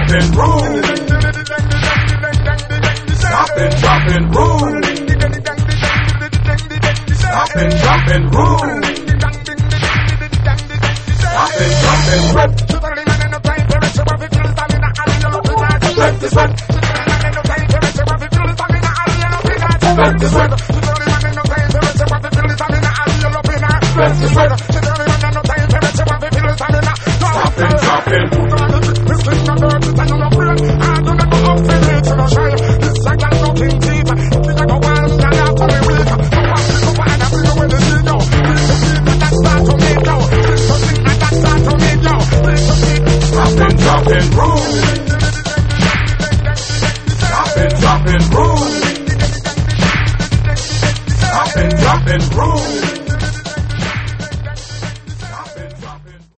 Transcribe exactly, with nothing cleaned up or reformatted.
drop and roll. Stop and drop and roll. Stop and drop and roll. Stop and drop and rip. Sweat to sweat. Sweat to sweat. Sweat to sweat.